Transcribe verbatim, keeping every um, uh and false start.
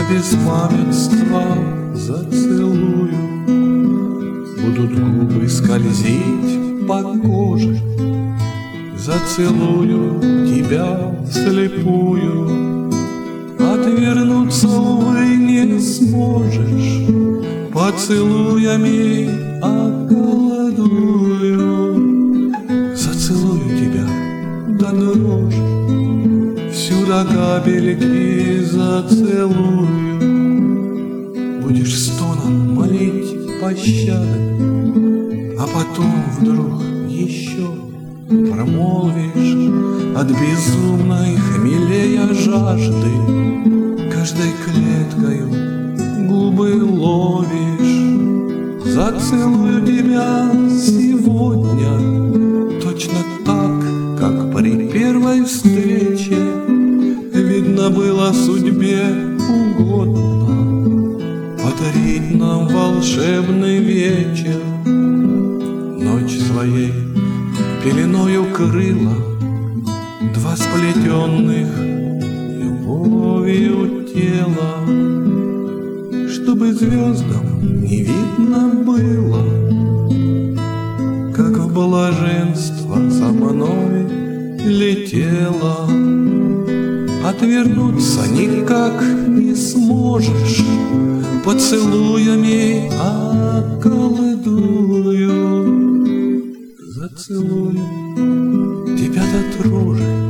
беспамятства зацелую. Будут губы скользить по коже, зацелую тебя вслепую. Отвернуться, увы, не сможешь, поцелуями околдую. Зацелую тебя до дрожи, всюду капельки зацелую. Будешь стоном молить пощады, а потом вдруг еще промолвишь от безумной хмелея жажды. Каждой клеткою губы ловишь. Зацелую тебя сегодня точно так, как при первой встрече. Видно было судьбе угодно подарить нам волшебный вечер. Ночь своей пеленою крыла два сплетенных любовью тела, чтобы звездам не видно было, как в блаженство со мной летела. Отвернуться никак не сможешь, поцелуями околдую. Зацелую тебя до дрожи,